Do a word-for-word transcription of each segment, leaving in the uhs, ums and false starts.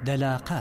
دەلاقە.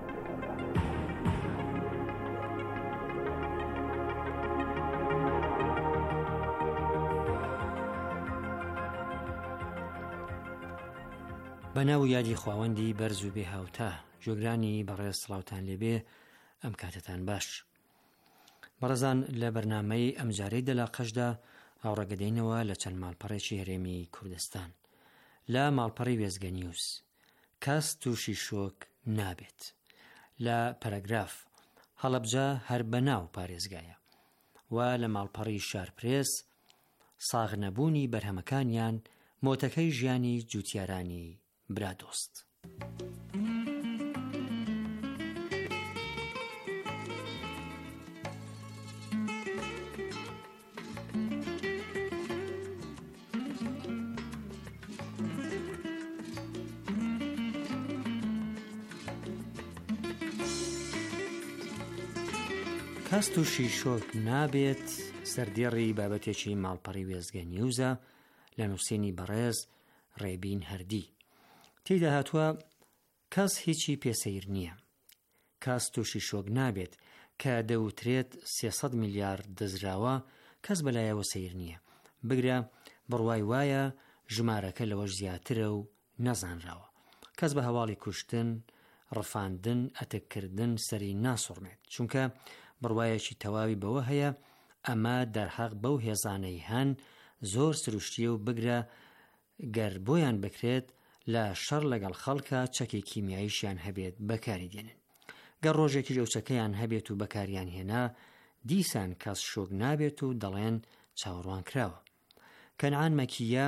بەناو یادی خواوەندی بەرز و بێ هاوتا، جۆگرانی بەڕێز سڵاوتان لێبێ، ئەم کاتتان باش. بەڕێزان، لە بەرنامەی ئەمجارەی دەلاقەشدا هاوڕێگەدەینەوە لە چەند ماڵپەڕێکی هەرێمی کوردستان. لە ماڵپەڕی وێزگە نیوز، کەس تووشی شۆک نابێت. لە پەرەگراف، هەڵەبجە هەر بەناو پارێزگایە. و لە ماڵپەڕی شارپرێس، ساغنەبوونی بەرهەمەکانیان مۆتەکەی ژیانی جوتیارانی برادۆست. کەس تووشی شۆک نابێت سەردێڕی بابەتێکی ماڵپەڕی وێزگە نیوزە لە نووسینی بەڕێز ڕێبین هەردی. تێیدا هاتووە کەس هیچی پێسەیر نییە. کەس تووشی شۆک نابێت کە دەوترێت سێسەد میلیارد دەزراوە، کەس بەلایەوە سەیر نییە. بگرە بڕوای وایە ژمارەکە لەوەش زیاترە و نەزانراوە. کەس بە هەواڵی کوشتن، ڕفاندن، ئەتەککردن سەری ناسوڕمێت، چونکە بڕوایەکی تەواوی بەوە هەیە ئەمە دەرحەق بەو هێزانەی هەن زۆر سروشتیە و بگرە گەر بۆیان بکرێت لە شەڕ لەگەڵ خەڵکە چەکی کیمیاییشیان هەبێت بەکاری دێنن. گەر ڕۆژێکی ئەوچەکەیان هەبێت و بەکاریان هێنا، دیسان کەس شۆک نابێت و دەڵێن چاوەڕوان کراوە. کەنعان مەکیە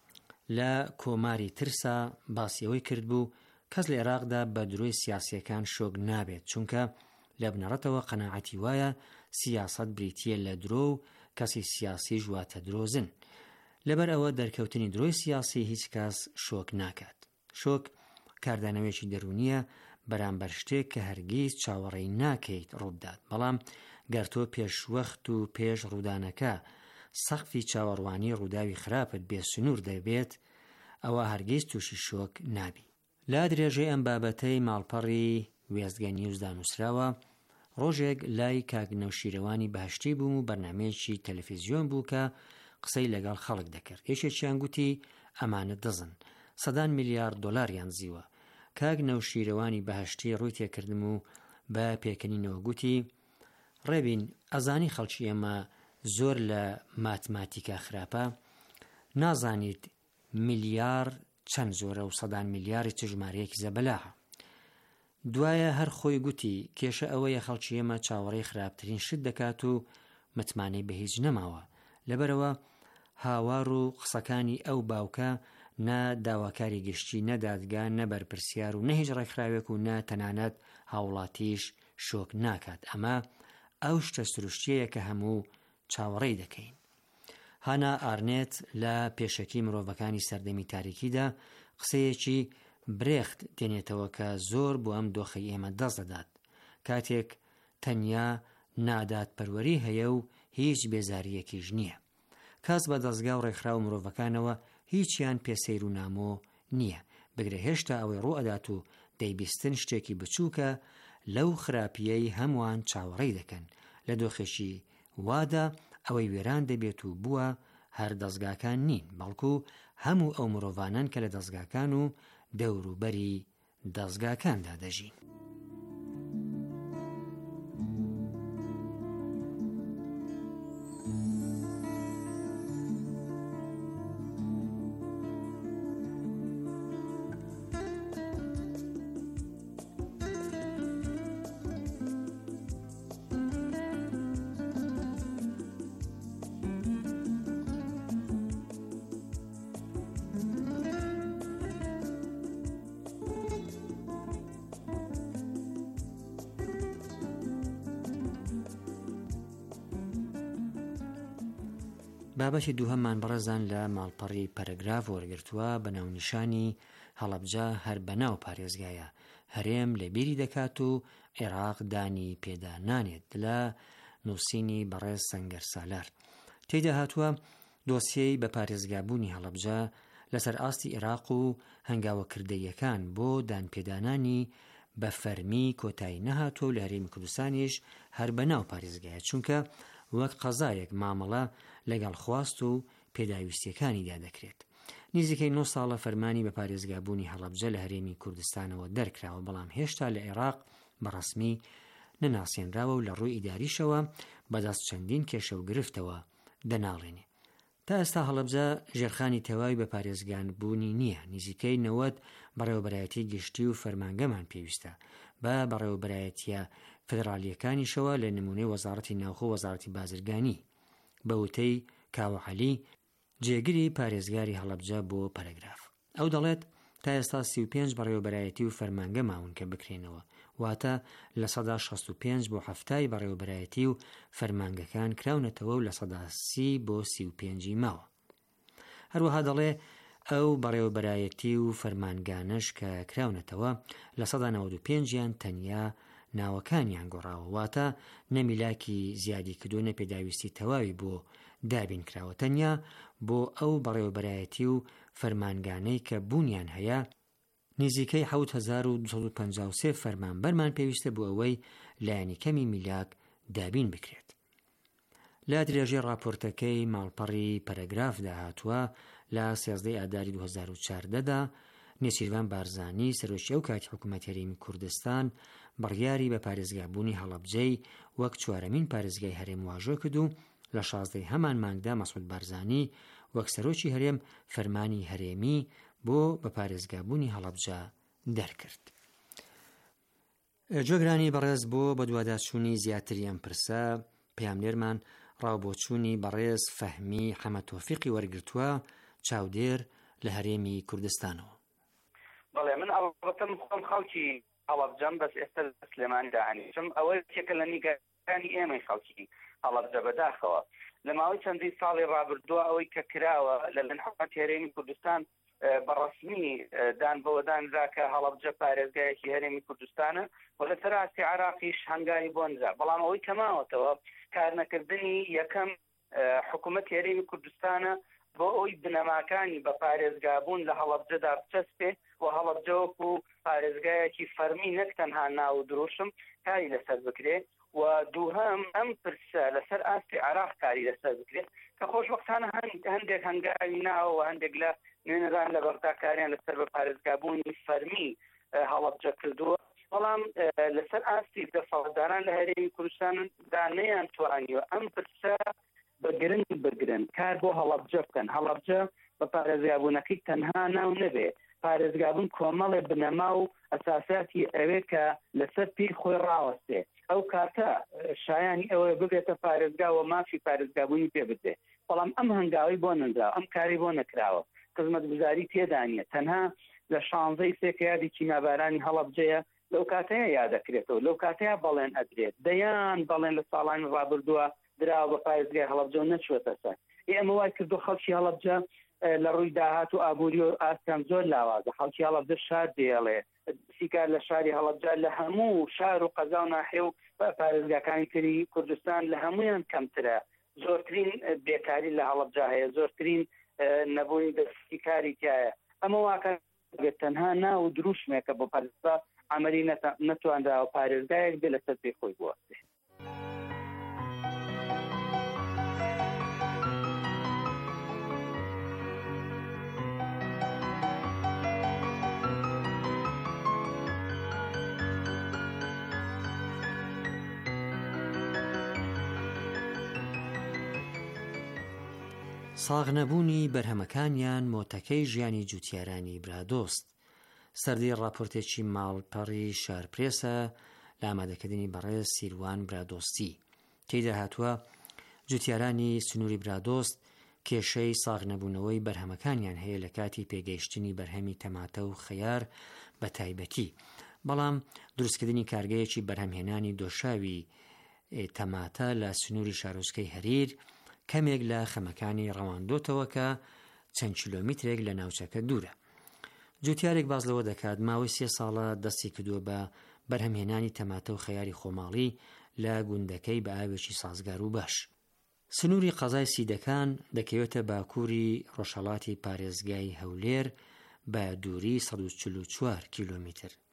لە کۆماری ترسا باسیەوەی کرد بوو کەس لە عێراقدا بە درۆی سیاسیەکان شۆک نابێت، چونکە لە بنەڕەتەوە قەناعەتی وایە سیاسەت بریتیە لە درۆ و کەسی سیاسی ژواتە درۆزن. لەبەر ئەوە دەرکەوتنی درۆی سیاسی هیچ کەس شۆک ناکات. شۆک کاردانەوەیەکی دەرونیە بەرامبەر شتێک کە هەرگیز چاوەڕێی ناکەیت ڕوودات. بەڵام گەر تۆ پێشوەخت و پێش ڕوودانەکە سەقفی چاوەڕوانی ڕووداوی خراپت بێ سنوور دەبێت، ئەوە هەرگیز تووشی شۆک نابی. لا درێژەی ئەم بابەتەی ماڵپەڕی وێزگە نیوزدا نووسراوە. ڕۆژێک لای کاک نەوشیرەوانی بەهەشتی بووم و بەرنامەیەکی تەلەڤیزیۆن بوو کە قسەی لەگەڵ خەڵک دەکرد. یەکێکیان گوتی ئەمانە دزن، سەدان میلیارد دۆلاریان زیوە. کاک نەوشیرەوانی بەهەشتی ڕووی تێکردم و بە پێکەنینەوە گوتی ڕێبین، ئەزانی خەڵکی ئێمە زۆر لە ماتماتیکا خراپە، نازانیت میلیار چەند زۆرە و سەدان میلیاری چ ژمارەیەکی زەبەلاحە. دوایە هەر خۆی گوتی کێشە ئەوەیە خەڵکی ئێمە چاوەڕێی خراپترین شت دەکات و متمانەی بە هیچ نەماوە. لەبەرەوە هاوار و قسەکانی ئەو باوکە نە داواکاری گشتی، نە دادگا، نە بەرپرسیار و نە هیچ ڕێکخراوێک و نە تەنانەت هاوڵاتیش شۆک ناکات. ئەمە ئەو شتە سروشتیەیە کە هەموو چاوەڕێی دەکەین. هانا ئارنێت لە پێشەکی مرۆڤەکانی سەردەمی تاریکیدا قسەیەکی برێخت دێنێتەوە کە زۆر بۆ ئەم دۆخەی ئێمە دەست دەدات. کاتێک تەنیا نادات پەروەری هەیە و هیچ بێزاریەکیش نییە. کەس بە دەستگا و ڕێکخراو مرۆڤەکانەوە هیچیان پێسەیر و نامۆ نییە. بگرە هێشتا ئەوەی ڕوو ئەدات و دەیبیستن شتێکی بچووکە لەو خراپیەی هەمووان چاوەڕێی دەکەن. لە دۆخێکی وادا ئەوەی وێران دەبێت و بووە هەر دەستگاکان نین، بەڵکو هەموو ئەو مرۆڤانن کە لە دەستگاکان و دەوروبەری دەستگاکاندا دەژین. بابەتی دووهەممان بەڕێزان لە ماڵپەڕی پەرەگراف وەرگرتووە بە ناونیشانی هەڵەبجە هەر بەناو پارێزگایە. هەرێم لە بیری دەکات و عێراق دانی پێدا نانێت. لە نووسینی بەڕێز سەنگەر سالار تێیدا هاتووە دۆسیەی بە پارێزگابوونی هەڵەبجە لەسەر ئاستی عێراق و هەنگاوەکردەیەکان بۆ دانپێدانانی بە فەرمی کۆتایی نەهاتووە و لە هەرێمی کوردستانیش هەر بەناو پارێزگایە، چونکە وەک قەزایەک مامەڵە لەگەڵ خواست و پێداویستیەکانیدا دەکرێت. نزیکەی نۆ ساڵە فەرمانی بە پارێزگابوونی هەڵەبجە لە هەرێمی کوردستانەوە دەرکراوە، بەڵام هێشتا لە عێراق بەڕەسمی نەناسێنراوە و لە ڕووی ئیداریشەوە بەدەست چەندین کێشە و گرفتەوە دەناڵێنێ. تا ئێستا هەڵەبجە ژێرخانی تەواوی بە پارێزگان بوونی نییە. نزیکەی نەوەت بەڕێوەبەرایەتی گشتی و فەرمانگەمان پێویستە بە بەڕێوەبەرایەتیە فدرالیەکانیشەوە لە نمونەی وەزارەتی ناوخۆ و وەزارەتی بازرگانی. بە وتەی کاوە عەلی جێگیری پارێزگاری هەڵەبجە بۆ پەرەگراف، ئەو دەڵێت تا ئێستا سی و پێنج بەڕێوەبەرایەتی و فەرمانگە ماون کە بکرێنەوە، واتە لە سەدا شەست و پێنج بۆ هەفتای بەڕێوەبەرایەتی و فەرمانگەکان کراونەتەوە و لە سەدا سی بۆ سی و پێنجی ماوە. هەروەها دەڵێ ئەو بەڕێوەبەرایەتی و فەرمانگانش کە کراونەتەوە لە سەدا نەوەد و پێنجیان تەنیا ناوەکانیان گۆڕاوە، واتە نەمیلاکی زیادی کردو نەپێداویستی تەواوی بۆ دابین کراوە، تەنیا بۆ ئەو بەڕێوەبەرایەتی و فەرمانگانەی کە بوونیان هەیە نزیکەی حەوت هەزار و دووسەد و پەنجا و سێ فەرمانبەرمان پێویستە بۆ ئەوەی لایەنی کەمی میلاک دابین بکرێت. لا درێژەی راپۆرتەکەی ماڵپەڕی پەرەگراف داهاتووە لە سێزدەی ئاداری دوو هەزار و چواردەدا نێچیروان بارزانی سەرۆکی ئەو کاتی حکوومەتی هەرێمی کوردستان بڕیاری بە پارێزگابوونی هەڵەبجەی وەک چوارەمین پارێزگای هەرێم واژۆ کرد و لە شازدەی هەمان مانگدا مەسعود بارزانی وەک سەرۆکی هەرێم فەرمانی هەرێمی بۆ بە پارێزگابوونی هەڵەبجە دەرکرد. جۆگرانی بەڕێز بۆ بە دوواداچوونی زیاتری ئەم پرسە پەیامنێرمان ڕاوبۆچوونی بەڕێز فەهمی حەمەد تۆفیقی وەرگرتووە چاودێر لە هەرێمی کوردستانەوە. بەڵێ من ئەڵبەتەم خۆم خەڵکی هەڵەبجەم، بەس ئێستا سلێمانی داهانیشم ئەوە یەکێکە لە نیگەرانی ئێمەی خەڵکی هەڵەبجە بەداخەوە. لە ماوەی چەندین ساڵی ڕابردووە ئەوەی کە کراوە لە حکومەتی هەرێمی کوردستان بەڕەسمی دان بەوەدانرا کە هەڵەبجە پارێزگایەکی هەرێمی کوردستانە و لە سەراستی عراقیش هەنگاوی بۆنرا، بەڵام ئەوەی کەماوەتەوە کارنەکردنی یەکەم حکومەتی هەرێمی کوردستانە بۆ ئەوی بنەماکانی بە پارێزگابوون لە هەڵەبجەدا بچەسپێ و هەڵەبجە وەکو پارێزگایەکی فەرمی نەک تەنها ناو و دروشم کاری لەسەر بکرێ و دووهەم ئەم پرسە لەسەر ئاستی عراق کاری لەسەر بکرێت کە خۆشبەختانە هەندێک هەنگاوی ناوە و هەندێک لە نوێنەران لە بەغداکاریان لەسەر بە پارێزگابوونی فەرمی هەڵەبجە کردووە، بەڵام لەسەر ئاستی دەسەڵاتداران لە هەرێمی کوردستاندا نەیانتوانیوە ئەم پرسە بەگرنگ بگرن کار بۆ هەڵەبجە بکەن. هەڵەبجە بە پارێزگابوونەکەی تەنها ناو نەبێ، پارێزگابوون کۆمەڵێ بنەما و ئەساساتی ئەوێ کە لەسەر پێی خۆی ڕاوەستێ. ئەو کاتە شایانی ئەوە ببێتە پارێزگا و مافی پارێزگابوونی پێ بدێ، بەڵام ئەم هەنگاوی بۆ نەنرا، ئەم کاری بۆ نەکراوە، خزمەتگوزاری تێدا نیە. تەنها لە شانزەی سێکە یادێکی نابارانی هەڵەبجەیە لەو کاتەیە یادەکرێتەوە، لەو کاتەیە بەڵێن ئەدرێت، دەیان بەڵێن لە ساڵانی ڕابردووە دراوە بە پارێزگای هەڵەبجە و نەچوەتە سەر. ئێمە وای کردو خەڵکی هەڵەبجە لە ڕووی داهات و ئابووری و ئاستان زۆر لاوازە. خەڵکی هەڵەبجە شار دێڵێ سیکار لە شاری هەڵەبجە لە هەموو شار و قەزا و ناحێ و پارێزگاکانی تری کوردستان لە هەمویان کەمترە. زۆرترین بێکاری لە هەڵەبجە هەیە، زۆرترین نەبووی دەستیکاری تایە. ئەمە واکە تەنها ناو و دروشمێکە بۆ پارێزگا عملی نەتوانرا و پارێزگایەک بێ لەسەر پێی خۆی بوەستێ. ساغنەبوونی بەرهەمەکانیان مۆتەکەی ژیانی جوتیارانی برادۆست سەردەی ڕاپۆرتێکی ماڵپەڕی شارپرێسە لە ئامادەکردنی بەڕێز سیروان برادۆستی. تێیدا هاتووە جوتیارانی سنووری برادۆست کێشەی ساغنەبوونەوەی بەرهەمەکانیان هەیە لە کاتی پێگەیشتنی بەرهەمی تەماتە و خەیار بە تایبەتی، بەڵام دروستکردنی کارگەیەکی بەرهەمهێنانی دۆشاوی تەماتە لە سنووری شارۆچکەی هەریر کەمێک لە خەمەکانی ڕەواندۆتەوە کە چەند کیلۆمیترێک لە ناوچەکە دوورە. جوتیارێک باز لەوە دەکات ماوەی سێ ساڵە دەستی کردووە بە بەرهەمهێنانی تەماتە و خەیاری خۆماڵی لە گوندەکەی بە ئاوێکی سازگار و باش. سنووری قەزای سیدەکان دەکەوێتە باکووری ڕۆژهەڵاتی پارێزگای هەولێر بە دووری سەد و چل و چوار کیلۆمیتر.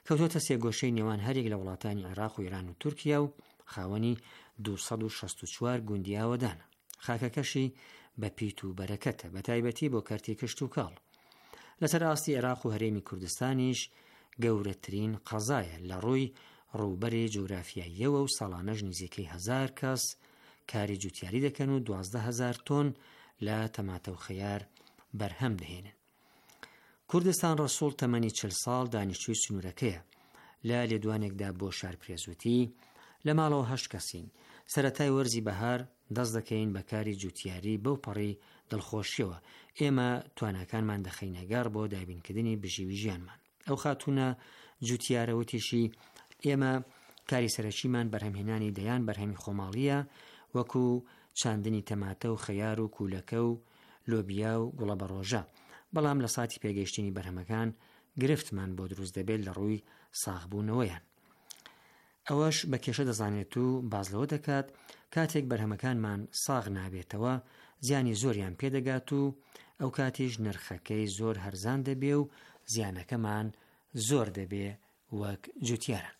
کەوتۆتە سێگۆشەی نێوان هەرێک لە وڵاتانی عێراق و ئیران و تورکیا و خاوەنی دووسەد و شەست و چوار گوندیاوەدانە. خاکەکەشی بە پیت و بەرەکەتە، بە تایبەتی بۆ کەرتی کشت و کاڵ. لەسەر ئاستی عێراق و هەرێمی کوردستانیش گەورەترین قەزایە لە ڕووی ڕووبەری جوگرافیاییەوە و ساڵانەش نزیکەی هەزار کەس کاری جوتیاری دەکەن و دوازدە هەزار تۆن لە تەماتە و خەیار بەرهەم دەهێنن. کوردستان ڕەسوڵ تەمەنی چل ساڵ دانیشتووی سنوورەکەیە. لە لێدوانێکدا بۆ شارپرێزوتی لە ماڵەوە هەشت کەسین. سەرەتای وەرزی بەهار دەست دەکەین بە کاری جوتیاری بەو پەڕی دڵخۆشیەوە. ئێمە تواناکانمان دەخەینەگار بۆ دابینکردنی بژیوی ژیانمان. ئەو خاتونە جوتیارەوتیشی ئێمە کاری سەرەکیمان بەرهەمهێنانی دەیان بەرهەمی خۆماڵیە، وەکو چاندنی تەماتە و خەیار و کوولەکە و لۆبیا و گوڵە بەڕۆژە. بەڵام لە ساتی پێگەیشتنی بەرهەمەکان گرفتمان بۆ دروست دەبێت لە ڕووی ساغبوونەوەیان. ئەوەش بە کێشە دەزانێت و بازلەوە دەکات کاتێک بەرهەمەکانمان ساغ نابێتەوە زیانی زۆریان پێدەگات و ئەو کاتیش نرخەکەی زۆر هەرزان دەبێ و زیانەکەمان زۆر دەبێ وەک جوتیاران.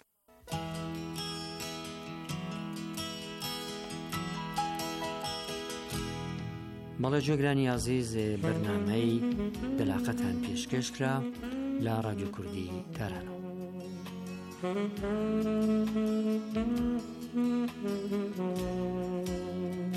بەڵێ جۆگرانی عەزیز، بەرنامەی دەلاقەتان پێشکەشکرا لە ڕادیۆ کوردی تارانەوە. Thank you.